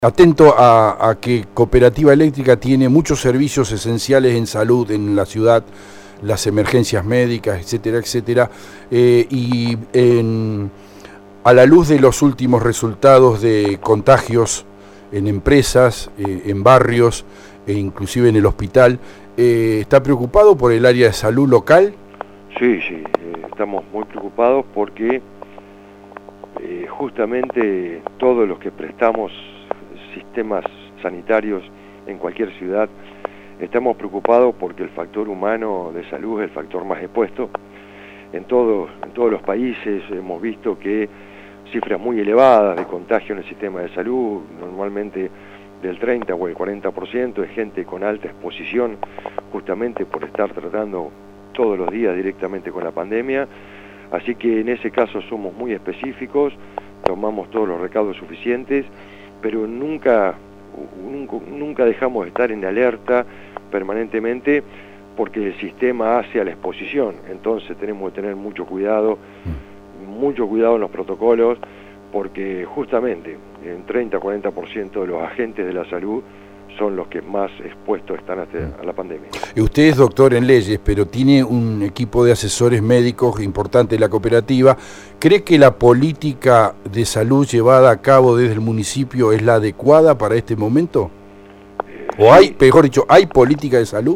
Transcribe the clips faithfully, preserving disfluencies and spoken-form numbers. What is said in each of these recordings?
Atento a, a que Cooperativa Eléctrica tiene muchos servicios esenciales en salud en la ciudad, las emergencias médicas, etcétera, etcétera, eh, y en, a la luz de los últimos resultados de contagios en empresas, eh, en barrios e inclusive en el hospital, eh, ¿está preocupado por el área de salud local? Sí, sí, eh, estamos muy preocupados porque eh, justamente todos los que prestamos sistemas sanitarios en cualquier ciudad, estamos preocupados porque el factor humano de salud es el factor más expuesto. En, todo, en todos los países hemos visto que cifras muy elevadas de contagio en el sistema de salud, normalmente del treinta o el cuarenta por ciento, es gente con alta exposición, justamente por estar tratando todos los días directamente con la pandemia. Así que en ese caso somos muy específicos, tomamos todos los recaudos suficientes, pero nunca, nunca, nunca dejamos de estar en alerta permanentemente porque el sistema hace a la exposición. Entonces tenemos que tener mucho cuidado, mucho cuidado en los protocolos, porque justamente en treinta a cuarenta por ciento de los agentes de la salud son los que más expuestos están a la pandemia. Usted es doctor en leyes, pero tiene un equipo de asesores médicos importante de la cooperativa. ¿Cree que la política de salud llevada a cabo desde el municipio es la adecuada para este momento? Eh, ¿O hay, mejor dicho, hay política de salud?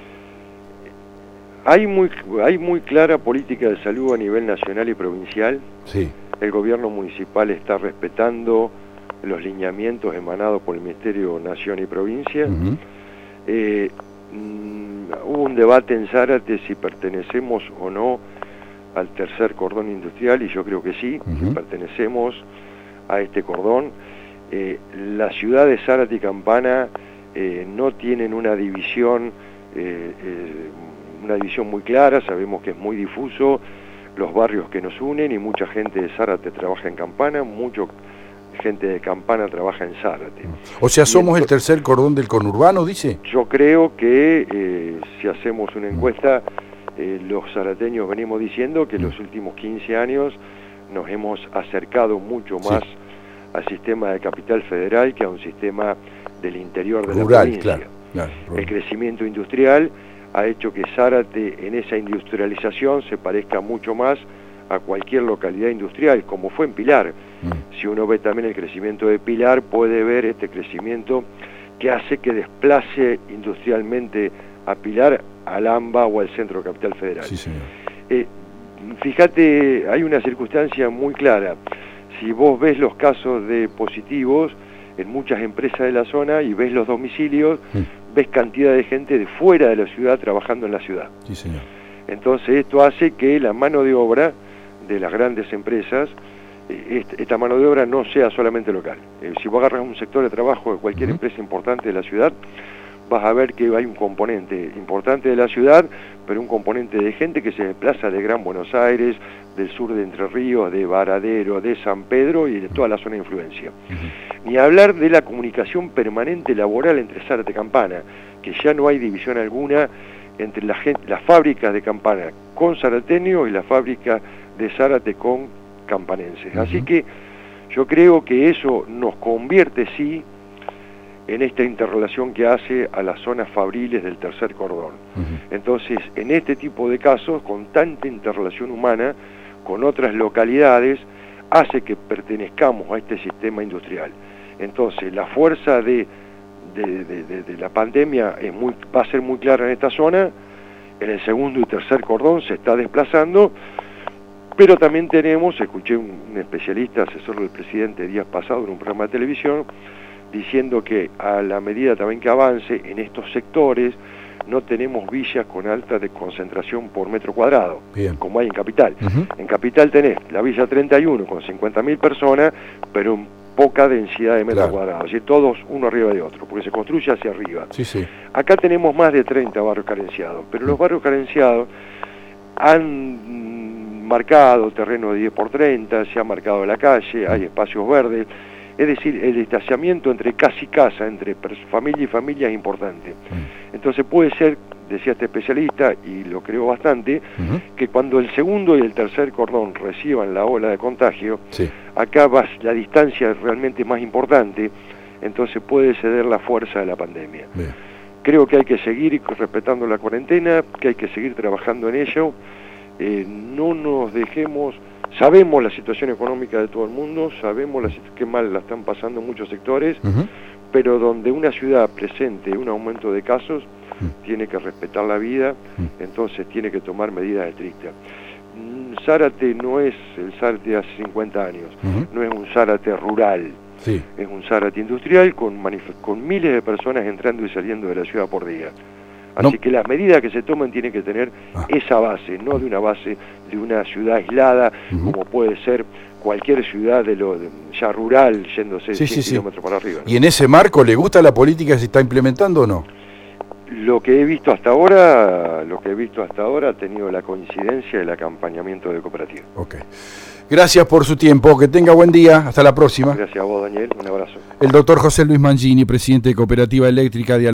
Hay muy, hay muy clara política de salud a nivel nacional y provincial. Sí. El gobierno municipal está respetando los lineamientos emanados por el Ministerio Nación y Provincia. Uh-huh. eh, mmm, hubo un debate en Zárate si pertenecemos o no al tercer cordón industrial, y yo creo que sí, uh-huh. que pertenecemos a este cordón. Eh, la ciudad de Zárate y Campana eh, no tienen una división, eh, eh, una división muy clara, sabemos que es muy difuso los barrios que nos unen, y mucha gente de Zárate trabaja en Campana, mucho gente de Campana trabaja en Zárate. O sea, somos el tercer cordón del conurbano, dice. Yo creo que eh, si hacemos una encuesta, eh, los zarateños venimos diciendo que en los últimos quince años nos hemos acercado mucho más sí. al sistema de capital federal que a un sistema del interior de rural, la provincia. Claro, claro, rural. El crecimiento industrial ha hecho que Zárate en esa industrialización se parezca mucho más a cualquier localidad industrial, como fue en Pilar. Mm. Si uno ve también el crecimiento de Pilar, puede ver este crecimiento que hace que desplace industrialmente a Pilar, al AMBA o al Centro de Capital Federal. Sí, señor. Eh, fíjate, hay una circunstancia muy clara. Si vos ves los casos de positivos en muchas empresas de la zona y ves los domicilios, mm. ves cantidad de gente de fuera de la ciudad trabajando en la ciudad. Sí, señor. Entonces esto hace que la mano de obra de las grandes empresas, eh, esta mano de obra no sea solamente local. Eh, si vos agarras un sector de trabajo de cualquier uh-huh. empresa importante de la ciudad, vas a ver que hay un componente importante de la ciudad, pero un componente de gente que se desplaza de Gran Buenos Aires, del sur de Entre Ríos, de Varadero, de San Pedro y de toda la zona de influencia. Uh-huh. Ni hablar de la comunicación permanente laboral entre Zárate y Campana, que ya no hay división alguna entre la gente, las fábricas de Campana con zarateños y la fábrica de Zárate con campanenses. Uh-huh. Así que yo creo que eso nos convierte, sí, en esta interrelación que hace a las zonas fabriles del tercer cordón. Uh-huh. Entonces, en este tipo de casos, con tanta interrelación humana con otras localidades, hace que pertenezcamos a este sistema industrial. Entonces, la fuerza de, de, de, de, de la pandemia es muy, va a ser muy clara en esta zona. En el segundo y tercer cordón se está desplazando. Pero también tenemos, escuché un, un especialista, asesor del presidente días pasados en un programa de televisión, diciendo que a la medida también que avance en estos sectores, no tenemos villas con alta de concentración por metro cuadrado, Bien. como hay en Capital. Uh-huh. En Capital tenés la Villa treinta y uno con cincuenta mil personas, pero en poca densidad de metro claro. cuadrado, así todos uno arriba de otro, porque se construye hacia arriba. Sí, sí. Acá tenemos más de treinta barrios carenciados, pero uh-huh. los barrios carenciados han marcado terreno de diez por treinta, se ha marcado la calle, hay espacios verdes, es decir, el distanciamiento entre casa y casa, entre familia y familia es importante. Entonces puede ser, decía este especialista, y lo creo bastante, uh-huh. que cuando el segundo y el tercer cordón reciban la ola de contagio, sí. acá va, la distancia es realmente más importante, entonces puede ceder la fuerza de la pandemia. Bien. Creo que hay que seguir respetando la cuarentena, que hay que seguir trabajando en ello, eh, no nos dejemos, sabemos la situación económica de todo el mundo, sabemos la, qué mal la están pasando muchos sectores, uh-huh. pero donde una ciudad presente un aumento de casos, uh-huh. tiene que respetar la vida, uh-huh. entonces tiene que tomar medidas estrictas. Zárate no es el Zárate de hace cincuenta años, uh-huh. no es un Zárate rural, sí. es un Zárate industrial con, con miles de personas entrando y saliendo de la ciudad por día. Así no. que las medidas que se tomen tienen que tener ah. esa base, no de una base de una ciudad aislada, uh-huh. como puede ser cualquier ciudad de lo de, ya rural, yéndose sí, cien sí, kilómetros sí. para arriba. ¿no? ¿Y en ese marco le gusta la política que se está implementando o no? Lo que he visto hasta ahora, lo que he visto hasta ahora ha tenido la coincidencia del acompañamiento de cooperativa. Ok. Gracias por su tiempo, que tenga buen día, hasta la próxima. Gracias a vos, Daniel, un abrazo. El doctor José Luis Mangini, presidente de Cooperativa Eléctrica de